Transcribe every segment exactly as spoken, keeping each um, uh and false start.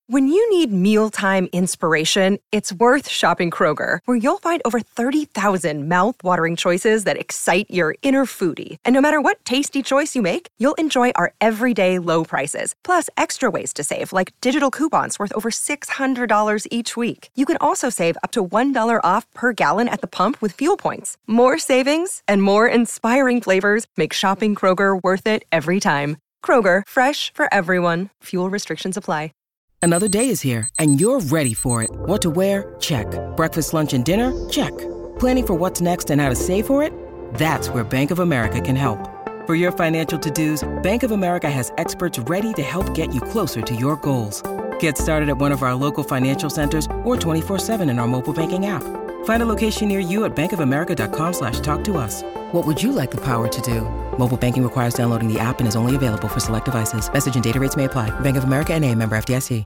When you need mealtime inspiration, it's worth shopping Kroger, where you'll find over thirty thousand mouth-watering choices that excite your inner foodie. And no matter what tasty choice you make, you'll enjoy our everyday low prices, plus extra ways to save, like digital coupons worth over six hundred dollars each week. You can also save up to one dollar off per gallon at the pump with fuel points. More savings and more inspiring flavors make shopping Kroger worth it every time. Kroger, fresh for everyone. Fuel restrictions apply. Another day is here, and you're ready for it. What to wear? Check. Breakfast, lunch, and dinner? Check. Planning for what's next and how to save for it? That's where Bank of America can help. For your financial to-dos, Bank of America has experts ready to help get you closer to your goals. Get started at one of our local financial centers or twenty-four seven in our mobile banking app. Find a location near you at bankofamerica.com slash talk to us. What would you like the power to do? Mobile banking requires downloading the app and is only available for select devices. Message and data rates may apply. Bank of America N A, member F D I C.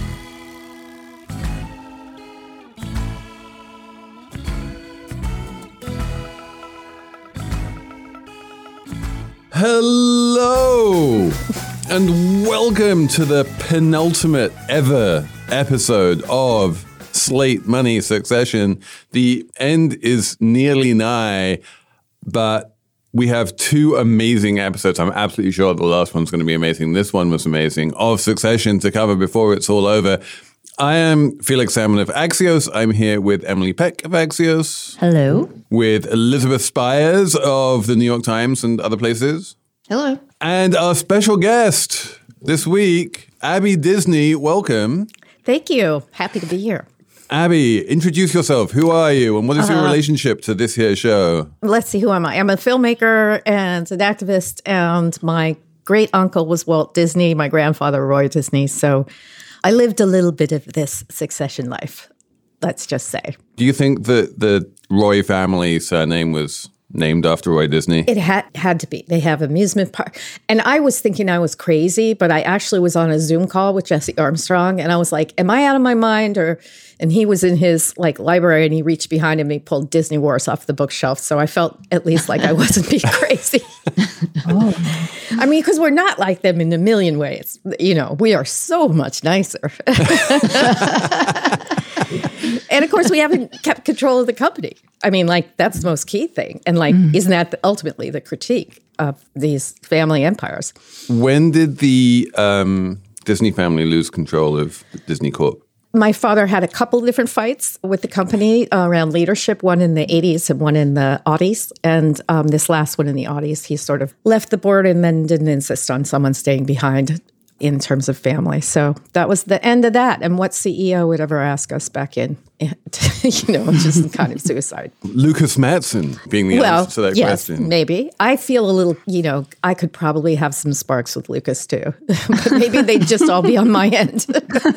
Hello, and welcome to the penultimate ever episode of Slate Money Succession. The end is nearly nigh, but we have two amazing episodes. I'm absolutely sure the last one's going to be amazing. This one was amazing, of Succession to cover before it's all over. I am Felix Salmon of Axios. I'm here with Emily Peck of Axios. Hello. With Elizabeth Spires of the New York Times and other places. Hello. And our special guest this week, Abby Disney. Welcome. Thank you. Happy to be here. Abby, introduce yourself. Who are you, and what is uh, your relationship to this here show? Let's see, who am I? I'm a filmmaker and an activist, and my great uncle was Walt Disney, my grandfather Roy Disney. So I lived a little bit of this Succession life, let's just say. Do you think that the Roy family surname was named after Roy Disney? It had had to be. They have amusement park. And I was thinking I was crazy, but I actually was on a Zoom call with Jesse Armstrong, and I was like, am I out of my mind? Or and he was in his like library, and he reached behind him and he pulled Disney Wars off the bookshelf. So I felt at least like I wasn't being crazy. Oh. I mean, because we're not like them in a million ways. You know, we are so much nicer. And of course, we haven't kept control of the company. I mean, like, that's the most key thing. And like, mm. isn't that ultimately the critique of these family empires? When did the um, Disney family lose control of Disney Corp? My father had a couple of different fights with the company uh, around leadership, one in the eighties and one in the aughties. And um, this last one in the aughties, he sort of left the board and then didn't insist on someone staying behind in terms of family. So that was the end of that. And what C E O would ever ask us back in? You know, just kind of suicide. Lucas Matson being the well, answer to that yes, question. Maybe. I feel a little, you know, I could probably have some sparks with Lucas too. But maybe they'd just all be on my end.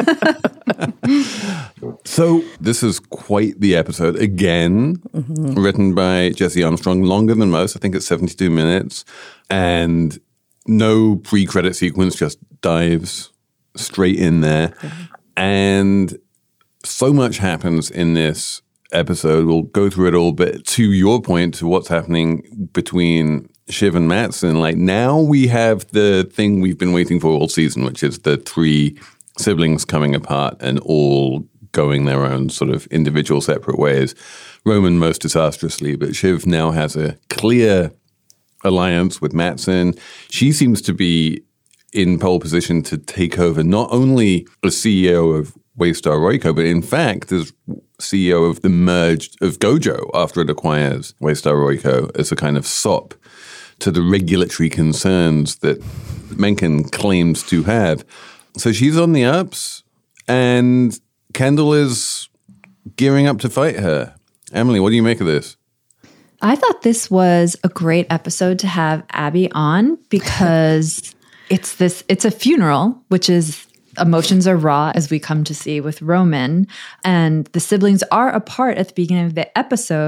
So this is quite the episode. Again, mm-hmm. written by Jesse Armstrong, longer than most. I think it's seventy-two minutes. And no pre-credit sequence, just dives straight in there. Okay. And so much happens in this episode. We'll go through it all, but to your point, to what's happening between Shiv and Matsson, like now we have the thing we've been waiting for all season, which is the three siblings coming apart and all going their own sort of individual separate ways. Roman most disastrously, but Shiv now has a clear alliance with Matsson. She seems to be in pole position to take over not only as C E O of Waystar Royco, but in fact as C E O of the merged of Gojo after it acquires Waystar Royco as a kind of sop to the regulatory concerns that Mencken claims to have. So she's on the ups, and Kendall is gearing up to fight her. Emily, what do you make of this? I thought this was a great episode to have Abby on because it's this, it's a funeral, which is emotions are raw, as we come to see with Roman. And the siblings are apart at the beginning of the episode,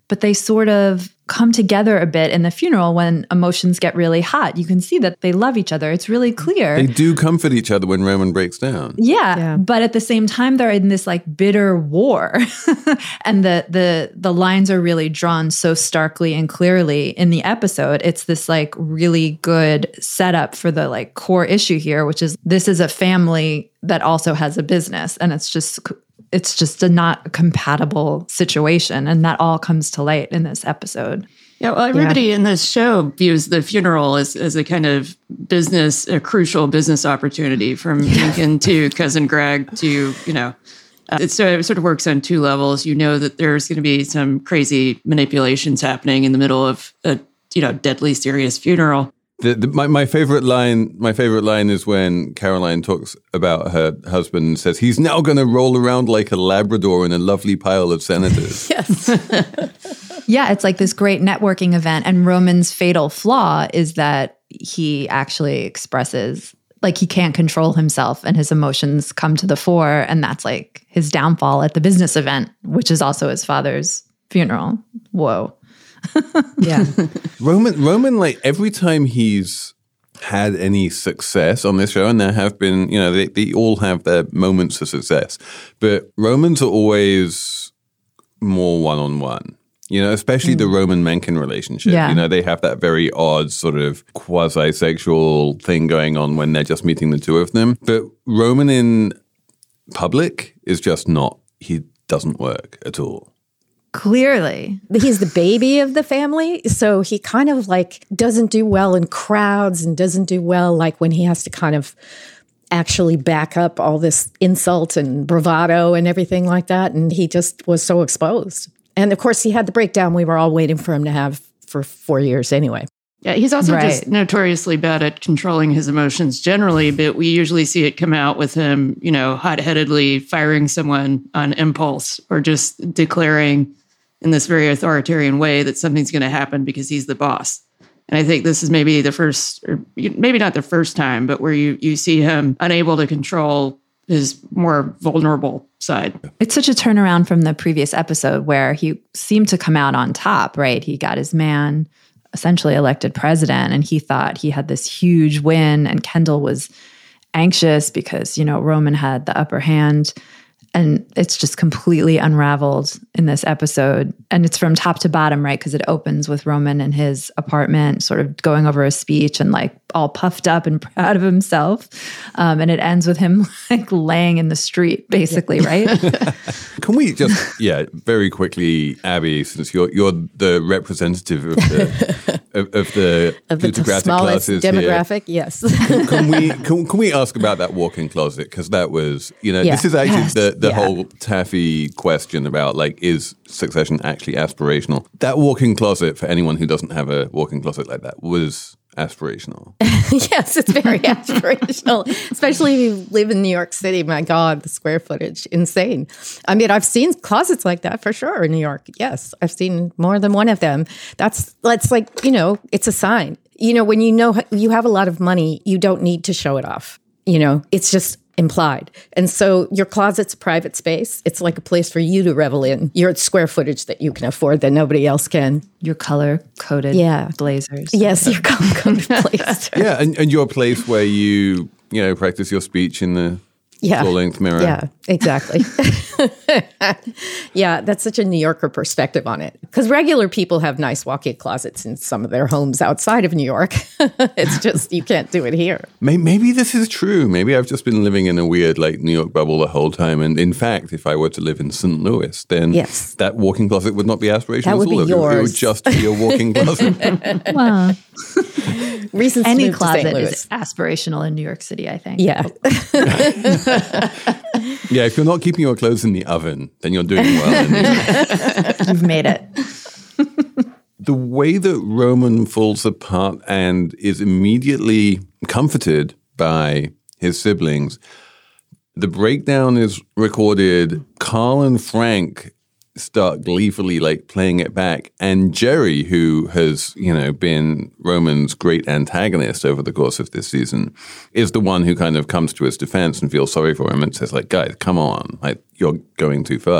but they sort of come together a bit in the funeral when emotions get really hot. You can see that they love each other. It's really clear. They do comfort each other when Roman breaks down. Yeah, Yeah. but at the same time, they're in this like bitter war. And the the the lines are really drawn so starkly and clearly in the episode. It's this like really good setup for the like core issue here, which is this is a family that also has a business. And it's just it's just a not compatible situation. And that all comes to light in this episode. Yeah, well, everybody yeah. in this show views the funeral as, as a kind of business, a crucial business opportunity, from yeah. Lincoln to Cousin Greg to, you know, uh, it's, so it sort of works on two levels. You know that there's going to be some crazy manipulations happening in the middle of a, you know, deadly serious funeral. The, the, my, my favorite line, my favorite line is when Caroline talks about her husband and says, he's now going to roll around like a Labrador in a lovely pile of senators. Yes. Yeah, it's like this great networking event. And Roman's fatal flaw is that he actually expresses, like he can't control himself and his emotions come to the fore. And that's like his downfall at the business event, which is also his father's funeral. Whoa. Yeah. Roman, Roman, like every time he's had any success on this show, and there have been, you know, they, they all have their moments of success, but Romans are always more one-on-one, you know, especially mm. the Roman-Mencken relationship. Yeah. You know, they have that very odd sort of quasi-sexual thing going on when they're just meeting the two of them. But Roman in public is just not, he doesn't work at all. Clearly. He's the baby of the family, so he kind of like doesn't do well in crowds and doesn't do well like when he has to kind of actually back up all this insult and bravado and everything like that. And he just was so exposed. And of course, he had the breakdown we were all waiting for him to have for four years anyway. Yeah, he's also Right. just notoriously bad at controlling his emotions generally, but we usually see it come out with him, you know, hot-headedly firing someone on impulse or just declaring in this very authoritarian way that something's going to happen because he's the boss. And I think this is maybe the first, or maybe not the first time, but where you, you see him unable to control his more vulnerable side. It's such a turnaround from the previous episode where he seemed to come out on top, right? He got his man essentially elected president and he thought he had this huge win, and Kendall was anxious because, you know, Roman had the upper hand. And it's just completely unraveled in this episode. And it's from top to bottom, right? Because it opens with Roman in his apartment, sort of going over a speech and like all puffed up and proud of himself. Um, and it ends with him like laying in the street, basically, right? Can we just, yeah, very quickly, Abby, since you're you're the representative of the of, of the Of the plutocratic smallest classes demographic, here. yes. Can, can we can, can we ask about that walk-in closet? Because that was, you know, Yeah. this is actually Yes. the, the Yeah. whole taffy question about like, is succession actually aspirational? That walk-in closet, for anyone who doesn't have a walk-in closet like that, was aspirational. Yes, it's very aspirational, especially if you live in New York City. My God, the square footage, insane. I mean, I've seen closets like that for sure in New York. Yes, I've seen more than one of them. That's, that's like, you know, it's a sign. You know, when you know you have a lot of money, you don't need to show it off. You know, it's just implied. And so your closet's a private space. It's like a place for you to revel in your square footage that you can afford that nobody else can. Your color-coded Yeah. blazers. Yes, your color-coded place. Yeah, and, and your place where you, you know, practice your speech in the Yeah. full-length mirror. Yeah, exactly. Yeah, that's such a New Yorker perspective on it. Because regular people have nice walk-in closets in some of their homes outside of New York. It's just, you can't do it here. Maybe, maybe this is true. Maybe I've just been living in a weird, like, New York bubble the whole time. And in fact, if I were to live in Saint Louis, then Yes. that walk-in closet would not be aspirational That would at all. be It would- It would yours. just be a walk-in closet. Well, Reasons any to move to Saint closet Louis. is aspirational in New York City, I think. Yeah. Yeah, if you're not keeping your clothes in the oven, then you're doing well. in New York. You've made it. The way that Roman falls apart and is immediately comforted by his siblings, the breakdown is recorded. Carl and Frank start gleefully like playing it back, and Jerry, who has, you know, been Roman's great antagonist over the course of this season, is the one who kind of comes to his defense and feels sorry for him and says like, guys, come on, like, you're going too far.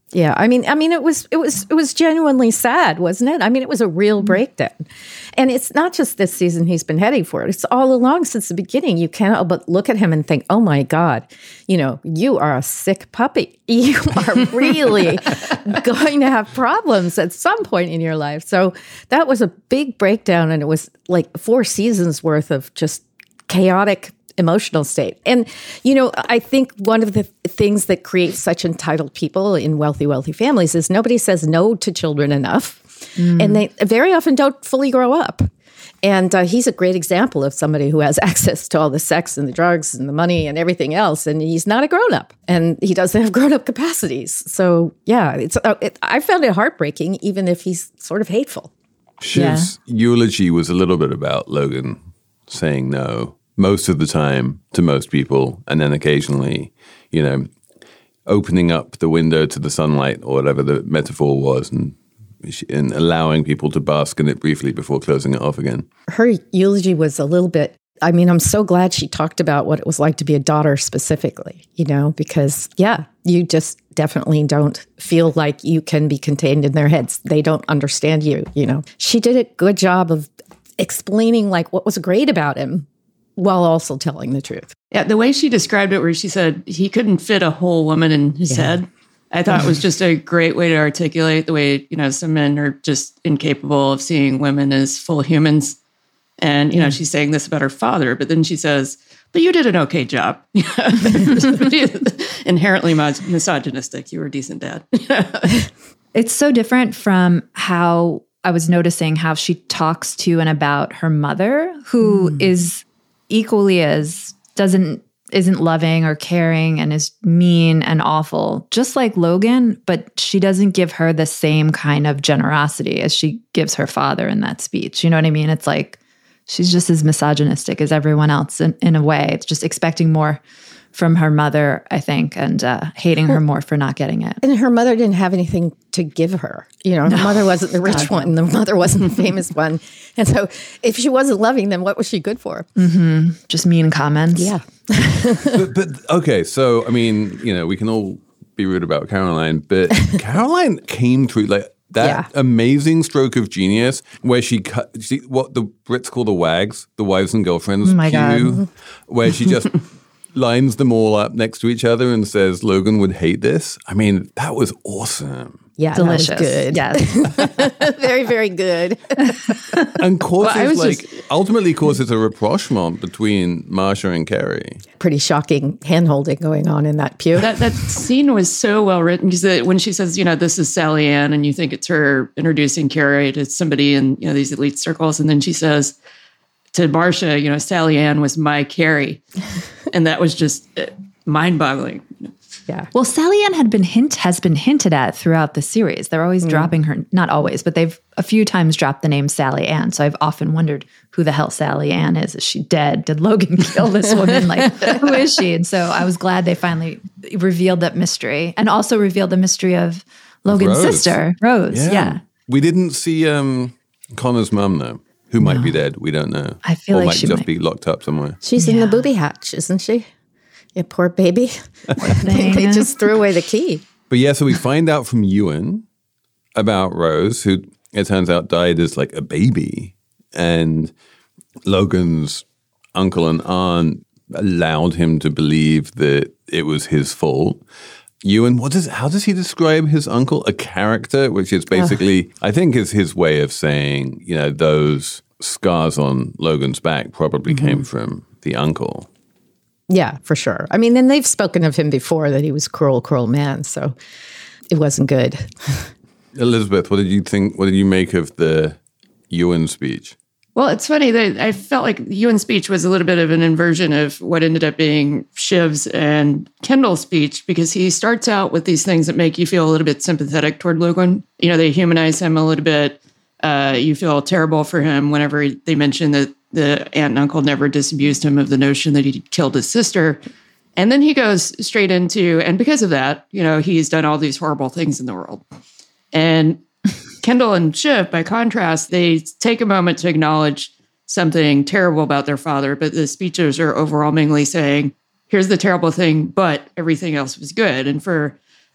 Yeah, I mean, I mean, it was, it was, it was genuinely sad, wasn't it? I mean, it was a real breakdown, and it's not just this season he's been heading for it. It's all along since the beginning. You can't help but look at him and think, "Oh my God, you know, you are a sick puppy. You are really going to have problems at some point in your life." So that was a big breakdown, and it was like four seasons worth of just chaotic emotional state. And, you know, I think one of the things that creates such entitled people in wealthy, wealthy families is nobody says no to children enough. Mm. And they very often don't fully grow up. And uh, he's a great example of somebody who has access to all the sex and the drugs and the money and everything else. And he's not a grown-up. And he doesn't have grown-up capacities. So, yeah, it's uh, it, I found it heartbreaking, even if he's sort of hateful. Shiv's yeah. eulogy was a little bit about Logan saying no most of the time to most people, and then occasionally, you know, opening up the window to the sunlight or whatever the metaphor was, and, and allowing people to bask in it briefly before closing it off again. Her eulogy was a little bit, I mean, I'm so glad she talked about what it was like to be a daughter specifically, you know, because, yeah, you just definitely don't feel like you can be contained in their heads. They don't understand you, you know. She did a good job of explaining, like, what was great about him, while also telling the truth. Yeah, the way she described it, where she said he couldn't fit a whole woman in his yeah. head, I thought was just a great way to articulate the way, you know, some men are just incapable of seeing women as full humans. And, you know, she's saying this about her father, but then she says, but you did an okay job. Inherently misogynistic. You were a decent dad. It's so different from how I was noticing how she talks to and about her mother, who mm. is equally as doesn't isn't loving or caring and is mean and awful, just like Logan, but she doesn't give her the same kind of generosity as she gives her father in that speech. You know what I mean? It's like she's just as misogynistic as everyone else in, in a way. It's just expecting more from her mother, I think, and uh, hating her more for not getting it. And her mother didn't have anything to give her. You know, her no. mother wasn't the rich one. The mother wasn't the famous one. And so if she wasn't loving them, what was she good for? Mm-hmm. Just mean comments. Yeah. but, but, okay, so, I mean, you know, we can all be rude about Caroline, but Caroline came through, like, that yeah. amazing stroke of genius where she cut, she, what the Brits call the wags, the wives and girlfriends oh my pew, God. where she just lines them all up next to each other and says Logan would hate this. I mean, that was awesome. Yeah, delicious. That was good. Yes. very, very good. And causes, well, like, just... ultimately causes a rapprochement between Marcia and Carrie. Pretty shocking hand-holding going on in that pew. That that scene was so well written because when she says, you know, this is Sally Ann, and you think it's her introducing Carrie to somebody in, you know, these elite circles, and then she says to Marcia, you know, Sally Ann was my Carrie. And that was just mind-boggling. Yeah. Well, Sally Ann had been hint has been hinted at throughout the series. They're always mm. dropping her, not always, but they've a few times dropped the name Sally Ann. So I've often wondered who the hell Sally Ann is. Is she dead? Did Logan kill this woman? Like, who is she? And so I was glad they finally revealed that mystery, and also revealed the mystery of Logan's Rose. sister, Rose. Yeah. yeah. We didn't see um, Connor's mum, though. Who might no. be dead? We don't know. I feel or like might she just might be locked up somewhere. She's yeah. in the booby hatch, isn't she? Yeah, poor baby. they, they just threw away the key. But yeah, so we find out from Ewan about Rose, who it turns out died as like a baby, and Logan's uncle and aunt allowed him to believe that it was his fault. Ewan, what does how does he describe his uncle? A character, which is basically, uh. I think, is his way of saying, you know, those scars on Logan's back probably mm-hmm. came from the uncle. Yeah, for sure. I mean, and they've spoken of him before that he was cruel, cruel man. So it wasn't good. Elizabeth, what did you think? What did you make of the Ewan speech? Well, it's funny that I felt like Ewan's speech was a little bit of an inversion of what ended up being Shiv's and Kendall's speech, because he starts out with these things that make you feel a little bit sympathetic toward Logan. You know, they humanize him a little bit. Uh, you feel terrible for him whenever they mention that the aunt and uncle never disabused him of the notion that he killed his sister. And then he goes straight into, and because of that, you know, he's done all these horrible things in the world. And Kendall and Shiv, by contrast, they take a moment to acknowledge something terrible about their father, but the speeches are overwhelmingly saying, here's the terrible thing, but everything else was good. And for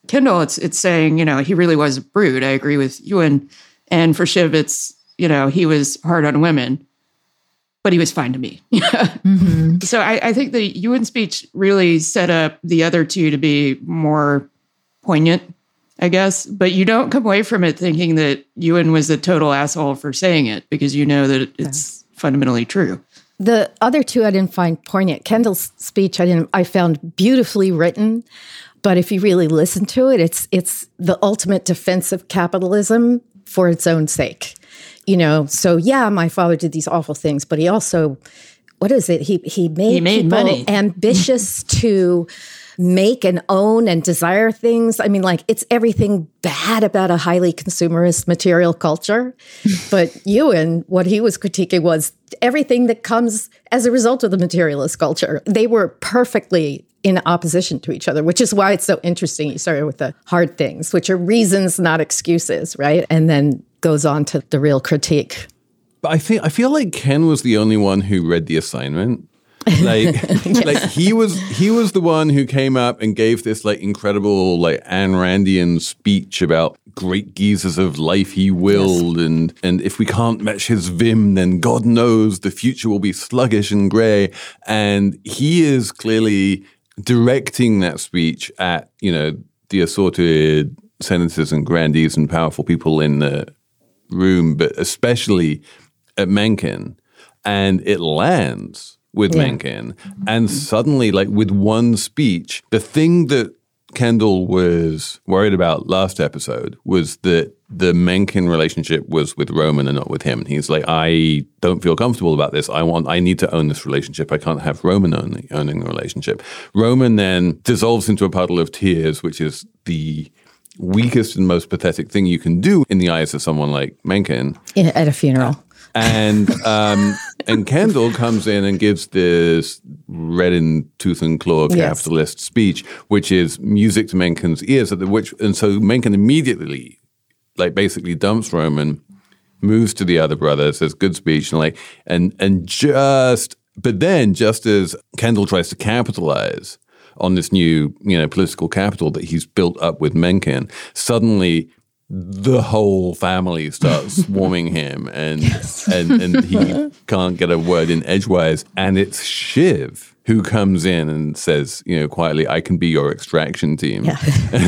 Kendall, it's it's saying, you know, he really was a brute. I agree with Ewan. And for Shiv, it's, you know, he was hard on women, but he was fine to me. mm-hmm. So I, I think the Ewan speech really set up the other two to be more poignant, I guess. But you don't come away from it thinking that Ewan was a total asshole for saying it, because you know that it's yeah. fundamentally true. The other two I didn't find poignant. Kendall's speech I didn't. I found beautifully written. But if you really listen to it, it's it's the ultimate defense of capitalism for its own sake. You know, so yeah, my father did these awful things, but he also, what is it? He he made, he made people money. ambitious to make and own and desire things. I mean, like, it's everything bad about a highly consumerist material culture. But Ewan, what he was critiquing was everything that comes as a result of the materialist culture. They were perfectly in opposition to each other, which is why it's so interesting. You started with the hard things, which are reasons, not excuses, right? And then goes on to the real critique. But I think I feel like Ken was the only one who read the assignment. Like, yes. like he was he was the one who came up and gave this like incredible like Ayn Randian speech about great geezers of life he willed, yes. and and if we can't match his vim, then God knows the future will be sluggish and grey. And he is clearly directing that speech at, you know, the assorted senators and grandees and powerful people in the room, but especially at Mencken. And it lands with yeah. Mencken. And suddenly, like with one speech, the thing that Kendall was worried about last episode was that the Mencken relationship was with Roman and not with him. And he's like, I don't feel comfortable about this. I want, I need to own this relationship. I can't have Roman owning, owning the relationship. Roman then dissolves into a puddle of tears, which is the weakest and most pathetic thing you can do in the eyes of someone like Mencken. Yeah, at a funeral. And um, and Kendall comes in and gives this red in tooth and claw capitalist yes. speech, which is music to Mencken's ears. At the, which and so Mencken immediately, like, basically dumps Roman, moves to the other brother, says good speech, and like and and just but then just as Kendall tries to capitalize on this new, you know, political capital that he's built up with Mencken, suddenly the whole family starts swarming him, and yes. and and he can't get a word in edgewise. And it's Shiv who comes in and says, you know, quietly, I can be your extraction team, yeah.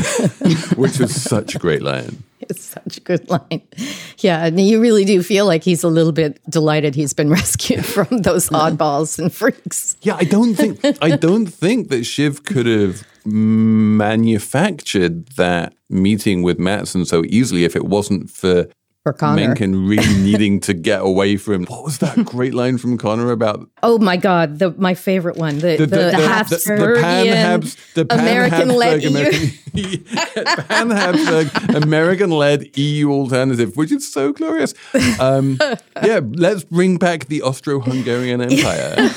which is such a great line. It's such a good line. Yeah, and you really do feel like he's a little bit delighted he's been rescued from those oddballs and freaks. Yeah, I don't think I don't think that Shiv could have manufactured that meeting with Matsson so easily if it wasn't for, for Mencken really needing to get away from. What was that great line from Connor about? Oh my God, the my favorite one, the the, the, the, the Habsburgian the, the Pan American-led E U, Pan-Habsburg American-led E U alternative, which is so glorious. Um, yeah, let's bring back the Austro-Hungarian Empire.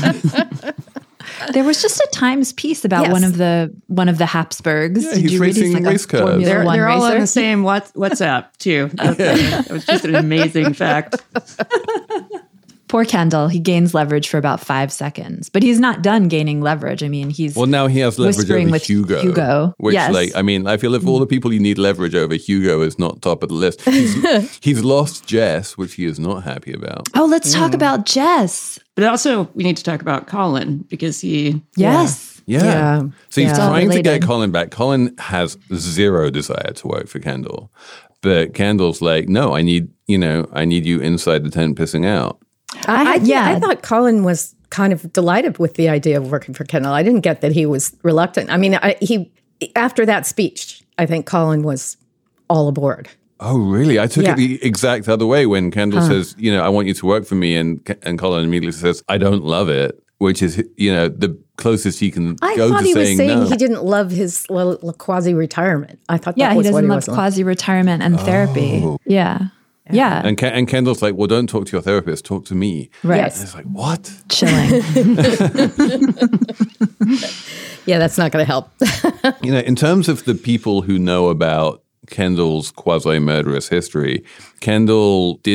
There was just a Times piece about yes. one of the one of the Habsburgs. Yeah, Did he's you read? racing He's like race a cars. Formula They're, One they're all racer. on the same what, WhatsApp too. It was just an amazing fact. Poor Kendall, he gains leverage for about five seconds, but he's not done gaining leverage. I mean, he's well now he has leverage over with Hugo. Hugo, which, yes. like, I mean, I feel if all the people you need leverage over, Hugo is not top of the list. He's, he's lost Jess, which he is not happy about. Oh, let's mm. talk about Jess. But also, we need to talk about Colin because he yes. Yeah. yeah. So he's yeah. trying to get Colin back. Colin has zero desire to work for Kendall. But Kendall's like, no, I need, you know, I need you inside the tent pissing out. I, I, yeah, I thought Colin was kind of delighted with the idea of working for Kendall. I didn't get that he was reluctant. I mean, I, he after that speech, I think Colin was all aboard. Oh, really? I took yeah. it the exact other way when Kendall huh. says, you know, I want you to work for me. And and Colin immediately says, I don't love it, which is, you know, the closest he can I go to saying no. I thought he was saying no. He didn't love his l- l- quasi-retirement. I thought yeah, that was he what doesn't he love was quasi-retirement and therapy. Oh. Yeah. Yeah. And Ken- and Kendall's like, well, don't talk to your therapist, talk to me. Right. Yes. And it's like, what? Chilling. Yeah, that's not going to help. You know, in terms of the people who know about Kendall's quasi-murderous history, Kendall did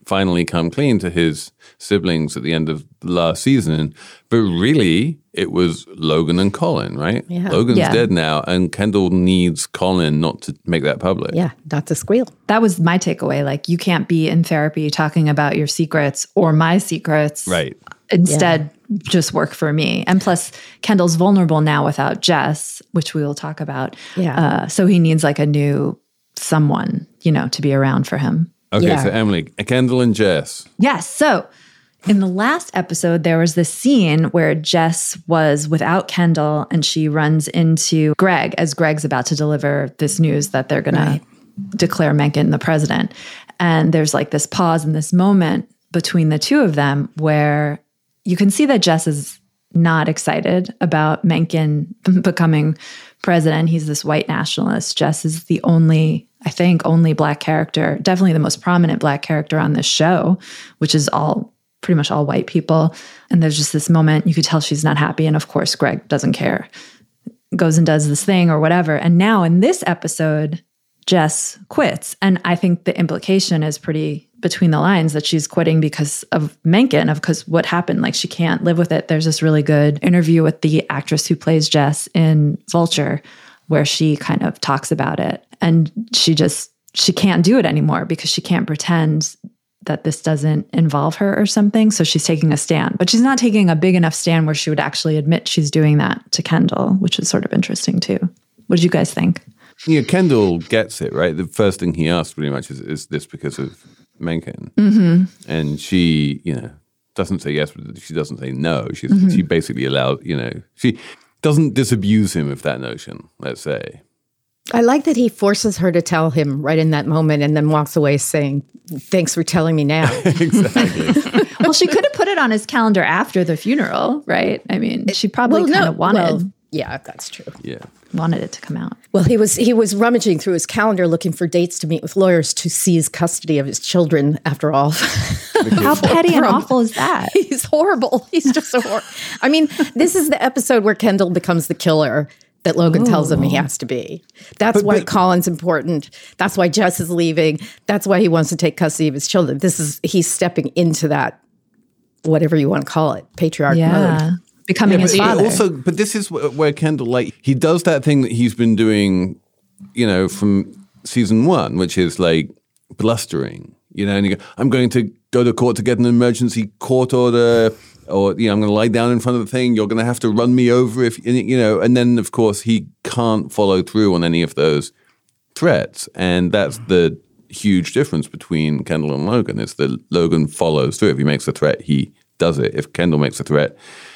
finally come clean to his siblings at the end of the last season. But really, it was Logan and Colin, right? Yeah. Logan's Yeah. dead now, and Kendall needs Colin not to make that public. Yeah, not to squeal. That was my takeaway. Like, you can't be in therapy talking about your secrets or my secrets. Right. Instead, just work for me. And plus, Kendall's vulnerable now without Jess, which we will talk about. Yeah. Uh, so he needs like a new someone, you know, to be around for him. Okay, Yeah. so Emily, Kendall and Jess. Yes. So in the last episode, there was this scene where Jess was without Kendall and she runs into Greg as Greg's about to deliver this news that they're going Right. to declare Mencken the president. And there's like this pause in this moment between the two of them where you can see that Jess is not excited about Mencken becoming president. He's this white nationalist. Jess is the only, I think, only Black character, definitely the most prominent Black character on this show, which is all pretty much all white people. And there's just this moment, you could tell she's not happy. And of course, Greg doesn't care, goes and does this thing or whatever. And now in this episode, Jess quits. And I think the implication is pretty between the lines that she's quitting because of Mencken, of because what happened, like she can't live with it. There's this really good interview with the actress who plays Jess in Vulture, where she kind of talks about it. And she just, she can't do it anymore because she can't pretend that this doesn't involve her or something. So she's taking a stand, but she's not taking a big enough stand where she would actually admit she's doing that to Kendall, which is sort of interesting too. What did you guys think? Yeah, Kendall gets it, right? The first thing he asks pretty much is, is this because of Mencken? Mm-hmm. And she, you know, doesn't say yes, but she doesn't say no. She's, Mm-hmm. She basically allows, you know, she doesn't disabuse him of that notion, let's say. I like that he forces her to tell him right in that moment and then walks away saying, thanks for telling me now. Exactly. Well, she could have put it on his calendar after the funeral, right? I mean, she probably Well, kind no, of wanted well, yeah, that's true. Yeah. wanted it to come out. Well, he was he was rummaging through his calendar looking for dates to meet with lawyers to seize custody of his children, after all. How petty and awful is that? He's horrible. He's just so horrible. I mean, this is the episode where Kendall becomes the killer that Logan Ooh. tells him he has to be. That's but, why but, Colin's important. That's why Jess is leaving. That's why he wants to take custody of his children. This is, he's stepping into that, whatever you want to call it, patriarch yeah. mode. Becoming yeah, his but father. Also, but this is where Kendall, like, he does that thing that he's been doing, you know, from season one, which is like blustering, you know, and you go, I'm going to go to court to get an emergency court order, or, you know, I'm going to lie down in front of the thing. You're going to have to run me over if, you know, and then, of course, he can't follow through on any of those threats. And that's the huge difference between Kendall and Logan, is that Logan follows through. If he makes a threat, he does it. If Kendall makes a threat,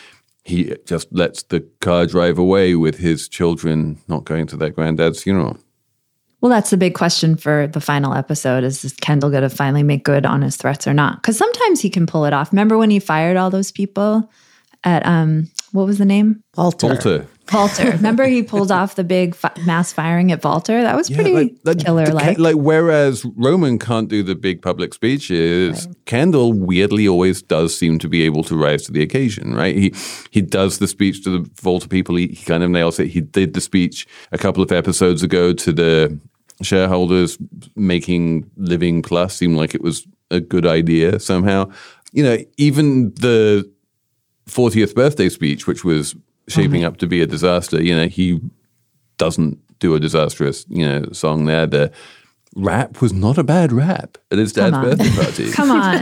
he just lets the car drive away with his children not going to their granddad's funeral. Well, that's the big question for the final episode, is, is Kendall going to finally make good on his threats or not? Because sometimes he can pull it off. Remember when he fired all those people at, um, what was the name? Walter. Walter. Walter. Remember he pulled off the big fi- mass firing at Walter? That was pretty yeah, like, like, killer-like. Like, whereas Roman can't do the big public speeches, right. Kendall weirdly always does seem to be able to rise to the occasion, right? He he does the speech to the Volta people. He, he kind of nails it. He did the speech a couple of episodes ago to the shareholders, making Living Plus seem like it was a good idea somehow. You know, even the fortieth birthday speech, which was shaping mm-hmm. up to be a disaster, you know, he doesn't do a disastrous, you know, song there. The rap was not a bad rap at his dad's birthday party. Come on.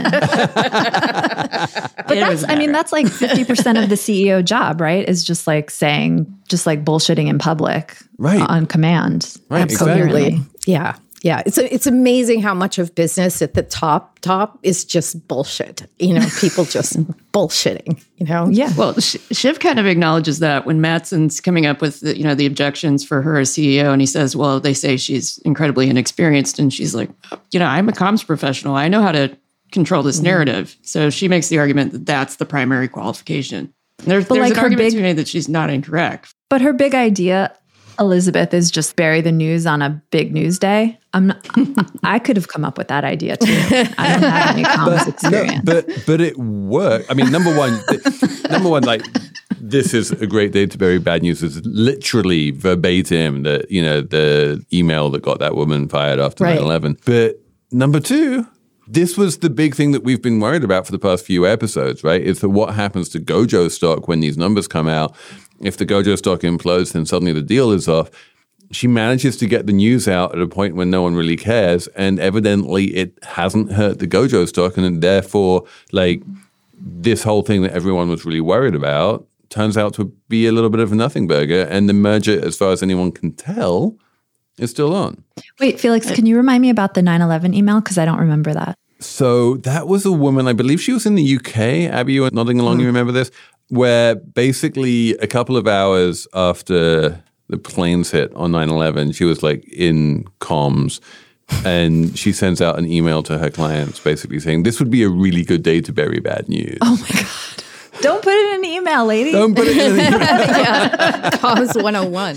But that's, I mean, that's like fifty percent of the C E O job, right? Is just like saying, just like bullshitting in public, right, on command. Right, absolutely. Exactly. Yeah. Yeah, it's a, it's amazing how much of business at the top top is just bullshit. You know, people just bullshitting. You know, yeah. Well, Shiv kind of acknowledges that when Matsson's coming up with the, you know the objections for her as C E O, and he says, "Well, they say she's incredibly inexperienced," and she's like, "You know, I'm a comms professional. I know how to control this mm-hmm. narrative." So she makes the argument that that's the primary qualification. There's, there's like an argument big, to be made that she's not incorrect. But her big idea, Elizabeth, is just bury the news on a big news day. I'm not, I could have come up with that idea too. I don't have any comms experience. No, but but it worked. I mean, number one, number one, like, this is a great day to bury bad news is literally verbatim the you know the email that got that woman fired after right. nine eleven. But number two, this was the big thing that we've been worried about for the past few episodes, right? Is that what happens to Gojo stock when these numbers come out? If the Gojo stock implodes, then suddenly the deal is off. She manages to get the news out at a point when no one really cares, and evidently it hasn't hurt the Gojo stock, and therefore, like, this whole thing that everyone was really worried about turns out to be a little bit of a nothing burger, and the merger, as far as anyone can tell, is still on. Wait, Felix, can you remind me about the nine eleven email? Because I don't remember that. So that was a woman, I believe she was in the U K. Abby, you were nodding along, mm. you remember this? Where basically a couple of hours after the planes hit on nine eleven, she was like in comms, and she sends out an email to her clients basically saying, this would be a really good day to bury bad news. Oh my God. Don't put it in an email, lady. Don't put it in an email. Yeah. Comms one oh one.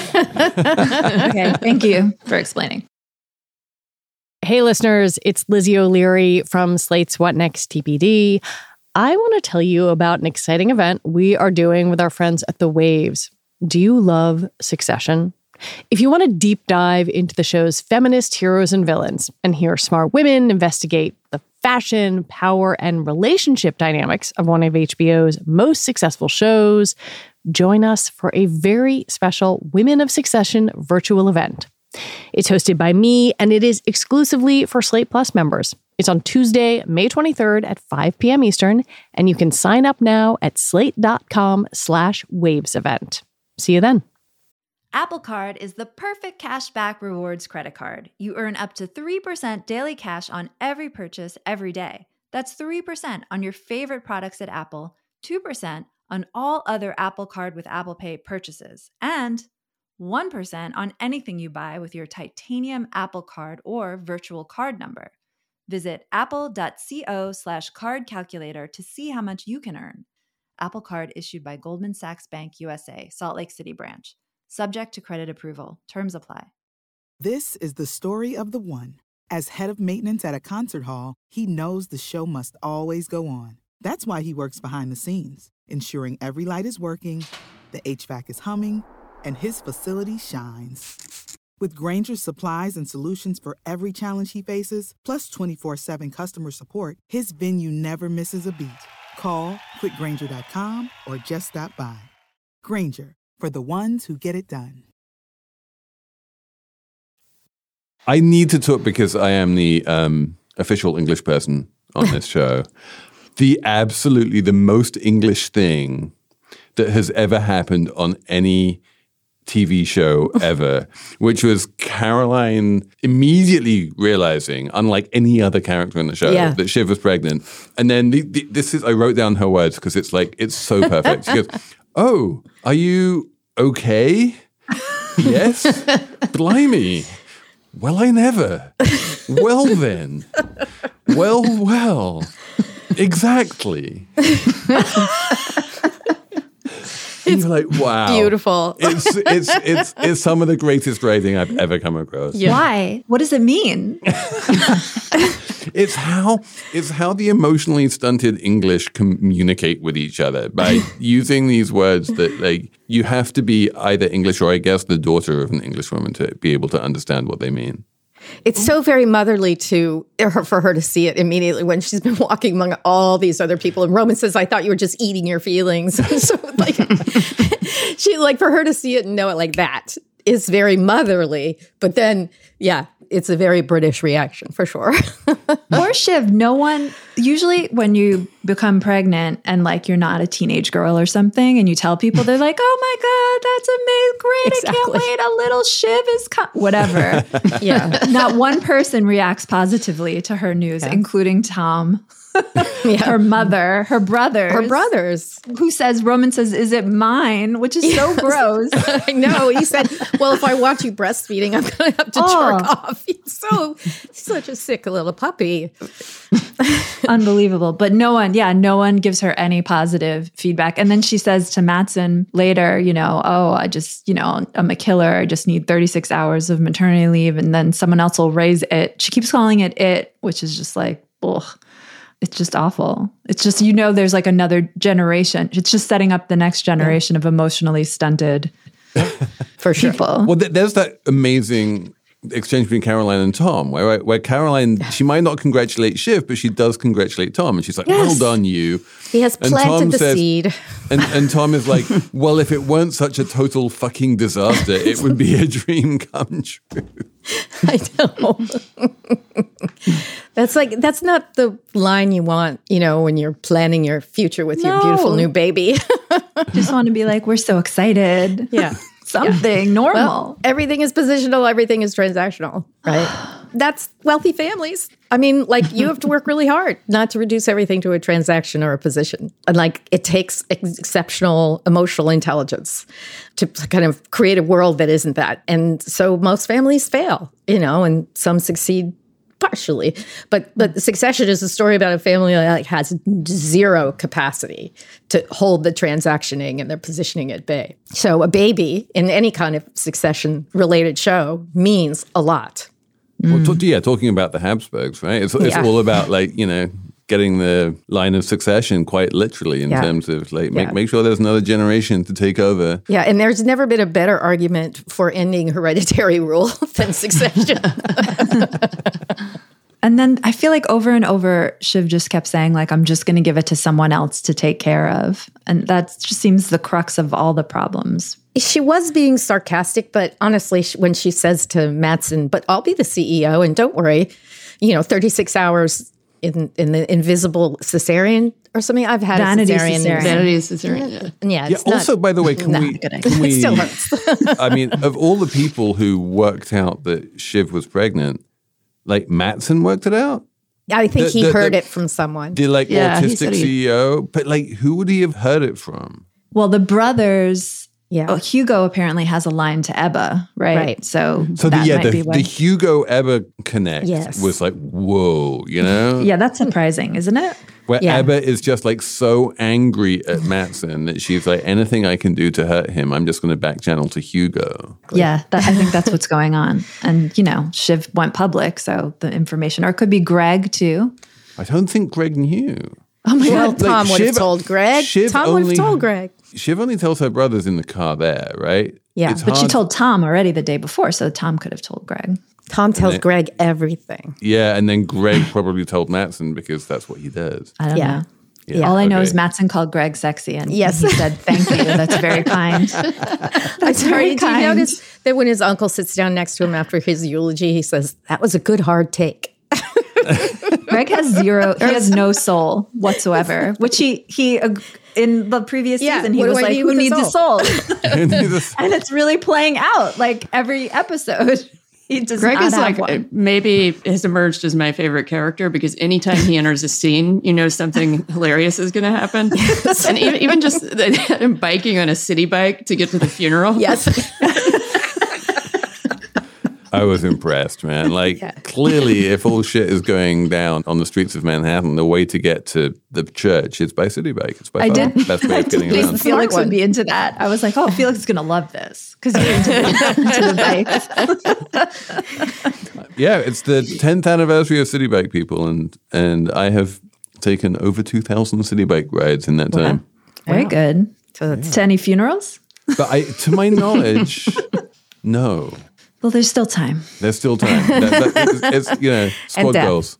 Okay, thank you for explaining. Hey listeners, it's Lizzie O'Leary from Slate's What Next T B D. I want to tell you about an exciting event we are doing with our friends at The Waves. Do you love Succession? If you want to deep dive into the show's feminist heroes and villains and hear smart women investigate the fashion, power, and relationship dynamics of one of H B O's most successful shows, join us for a very special Women of Succession virtual event. It's hosted by me, and it is exclusively for Slate Plus members. It's on Tuesday, May twenty-third at five p.m. Eastern, and you can sign up now at slate.com slash waves event. See you then. Apple Card is the perfect cashback rewards credit card. You earn up to three percent daily cash on every purchase every day. That's three percent on your favorite products at Apple, two percent on all other Apple Card with Apple Pay purchases, and one percent on anything you buy with your titanium Apple Card or virtual card number. Visit apple.co slash card calculator to see how much you can earn. Apple Card issued by Goldman Sachs Bank U S A, Salt Lake City branch. Subject to credit approval. Terms apply. This is the story of the one. As head of maintenance at a concert hall, he knows the show must always go on. That's why he works behind the scenes, ensuring every light is working, the H V A C is humming, and his facility shines. With Grainger's supplies and solutions for every challenge he faces, plus twenty-four seven customer support, his venue never misses a beat. Call quick grainger dot com or just stop by. Grainger, for the ones who get it done. I need to talk, because I am the um, official English person on this show. The absolutely the most English thing that has ever happened on any T V show ever, which was Caroline immediately realizing, unlike any other character in the show, yeah. that Shiv was pregnant. And then the, the, this is, I wrote down her words because it's like, it's so perfect. She goes, oh, are you okay? Yes? Blimey. Well, I never. Well, then. Well, well. Exactly. And you're like, wow. Beautiful. It's, it's, it's, it's some of the greatest writing I've ever come across. Yeah. Why? What does it mean? It's how it's how the emotionally stunted English communicate with each other by using these words that, like, you have to be either English or, I guess, the daughter of an English woman to be able to understand what they mean. It's so very motherly to her, for her to see it immediately when she's been walking among all these other people. And Roman says, I thought you were just eating your feelings. So, like, she, like, for her to see it and know it like that is very motherly. But then, yeah, it's a very British reaction for sure. Or Shiv, no one, usually when you become pregnant and like you're not a teenage girl or something and you tell people, they're like, oh my God, that's amazing, great, exactly. I can't wait, a little Shiv is coming, whatever. Yeah. Not one person reacts positively to her news, yeah. including Tom. Yeah. Her mother, her brothers. Her brothers. Who says, Roman says, is it mine? Which is yes. so gross. I know. He said, well, if I watch you breastfeeding, I'm going to have to oh. jerk off. He's so, such a sick little puppy. Unbelievable. But no one, yeah, no one gives her any positive feedback. And then she says to Matsson later, you know, oh, I just, you know, I'm a killer. I just need thirty-six hours of maternity leave. And then someone else will raise it. She keeps calling it it, which is just like, ugh. It's just awful. It's just, you know, there's like another generation. It's just setting up the next generation yeah. of emotionally stunted for sure. people. Well, th- there's that amazing exchange between Caroline and Tom, where where Caroline, she might not congratulate Shiv, but she does congratulate Tom. And she's like, Yes. well done, you. He has And planted Tom the says- seed. And, and Tom is like, well, if it weren't such a total fucking disaster, it would be a dream come true. I know. That's like, that's not the line you want, you know, when you're planning your future with your No. beautiful new baby. Just want to be like, we're so excited. Yeah. Something normal. Well, everything is positional, everything is transactional, right? That's wealthy families. I mean, like you have to work really hard not to reduce everything to a transaction or a position. And like it takes ex- exceptional emotional intelligence to kind of create a world that isn't that. And so most families fail, you know, and some succeed partially. But but Succession is a story about a family that like has zero capacity to hold the transactioning and their positioning at bay. So a baby in any kind of succession related show means a lot. Well, t- yeah, talking about the Habsburgs, right? It's, it's Yeah. all about like, you know, getting the line of succession quite literally in Yeah. terms of like, make, Yeah. make sure there's another generation to take over. Yeah, and there's never been a better argument for ending hereditary rule than Succession. And then I feel like over and over, Shiv just kept saying, like, I'm just going to give it to someone else to take care of. And that just seems the crux of all the problems. She was being sarcastic, but honestly, sh- when she says to Matsson, but I'll be the C E O, and don't worry, you know, thirty-six hours in, in the invisible cesarean or something. I've had Vanity a cesarean. cesarean. Vanity cesarean. Yeah. Yeah, Yeah, it's not- also, by the way, can Nah, we, good can it we still hurts. I mean, of all the people who worked out that Shiv was pregnant, like Matsson worked it out? I think The- he the- heard the- it from someone. The like Yeah, he autistic said he- C E O? But like, who would he have heard it from? Well, the brothers, Yeah. well, Hugo apparently has a line to Ebba, right? Right. So, So the, that yeah, might the, be why. the Hugo Ebba connect Yes. was like, whoa, you know? Yeah, that's surprising, isn't it? Where Yeah. Ebba is just like so angry at Matsson that she's like, anything I can do to hurt him, I'm just going to back channel to Hugo. Yeah, that, I think that's what's going on. And, you know, Shiv went public, so the information, or it could be Greg too. I don't think Greg knew. Oh my Well, God. Like, Tom would have Shiv- told Greg. Shiv Tom would have only- told Greg. Shiv only tells her brothers in the car there, right? Yeah. It's But she hard- told Tom already the day before, so Tom could have told Greg. Tom tells then- Greg everything. Yeah, and then Greg probably told Matsson because that's what he does. I don't Yeah. know. Yeah, All I know okay. is Matsson called Greg sexy, and Yes. he said, thank you. That's very kind. That's very Did you kind. notice that when his uncle sits down next to him after his eulogy, he says, that was a good hard take. Greg has zero, he has no soul whatsoever, which he, he ag- in the previous Yeah, season, he what do was I like, need who with a needs a soul?" soul? And he's a- And it's really playing out like every episode. He does Greg not is have like one. maybe has emerged as my favorite character because anytime he enters a scene, you know something hilarious is going to happen. And even, even just him biking on a city bike to get to the funeral. Yes. I was impressed, man. Like, clearly, if all shit is going down on the streets of Manhattan, the way to get to the church is by city bike. It's by I far did. the best way I of getting did around. think Felix one. would be into that. I was like, oh, Felix is going to love this because he's into the, into the bikes. Yeah, it's the tenth anniversary of City Bike, people, and and I have taken over two thousand City Bike rides in that time. Very good. So that's To any funerals? But I, to my knowledge, no. Well, there's still time. There's still time. That, that, it's, it's, you know, squad death. goals.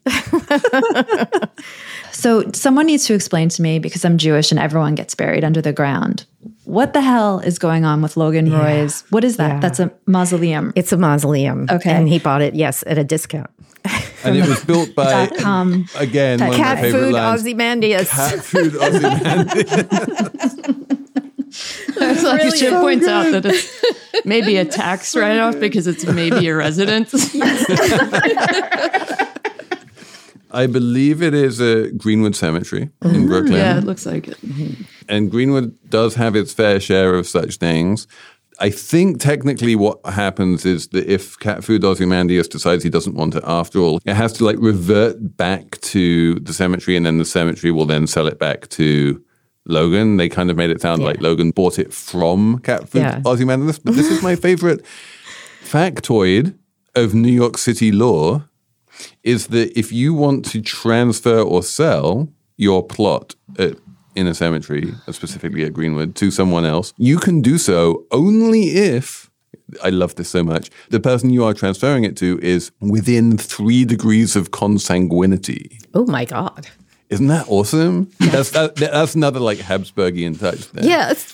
So someone needs to explain to me, because I'm Jewish and everyone gets buried under the ground, what the hell is going on with Logan Roy's? What is that? Yeah. That's a mausoleum. It's a mausoleum. Okay. And he bought it, yes, at a discount. And it was built by, Dot com. again, one of Cat my favorite food lines. Ozymandias. Cat food Ozymandias. It's like Shiv points out that it's maybe a tax write-off because it's maybe a residence. I believe it is a Greenwood Cemetery in Brooklyn. Yeah, it looks like it. And Greenwood does have its fair share of such things. I think technically what happens is that if Cat Food Ozymandias decides he doesn't want it after all, it has to like revert back to the cemetery, and then the cemetery will then sell it back to Logan. They kind of made it sound Yeah. like Logan bought it from Cat Food Yeah. Ozymandias. But this is my favorite factoid of New York City law, is that if you want to transfer or sell your plot at, in a cemetery, specifically at Greenwood, to someone else, you can do so only if I love this so much. The person you are transferring it to is within three degrees of consanguinity. Oh my God. Isn't that awesome? That's that, that's another like Habsburgian touch there. Yes.